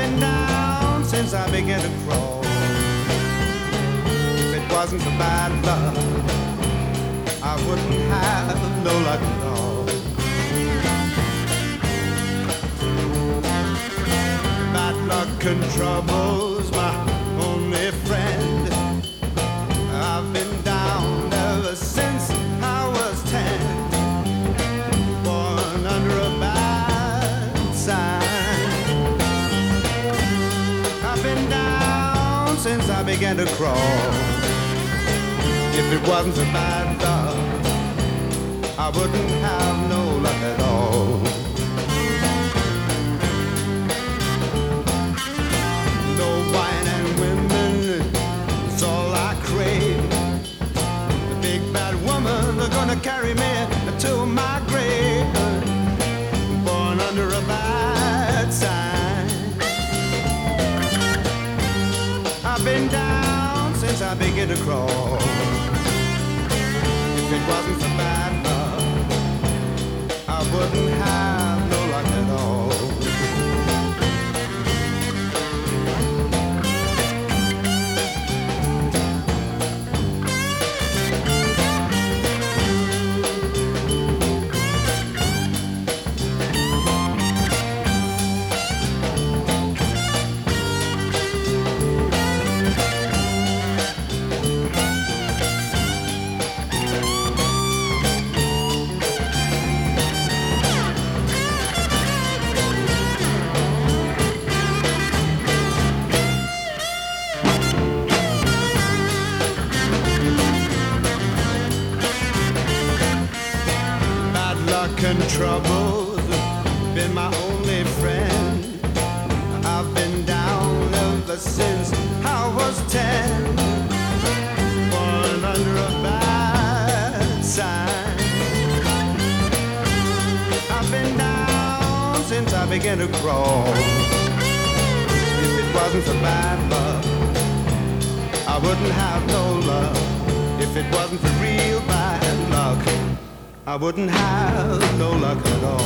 been down since I began to crawl. If it wasn't for bad luck, I wouldn't have no luck at all. Bad luck and trouble's my only friend. I've been down ever since I was 10, born under a bad sign. I've been down since I began to crawl. If it wasn't for bad luck, I wouldn't have no luck at all. No wine and women is all I crave. The big bad woman are gonna carry me to my grave, born under a bad sign. I've been down since I began to crawl. If it wasn't for bad luck, I wouldn't have no luck at all. And trouble's been my only friend. I've been down ever since I was 10, born under a bad sign. I've been down since I began to crawl. If it wasn't for bad luck, I wouldn't have no luck. If it wasn't for real bad luck, I wouldn't have no luck at all.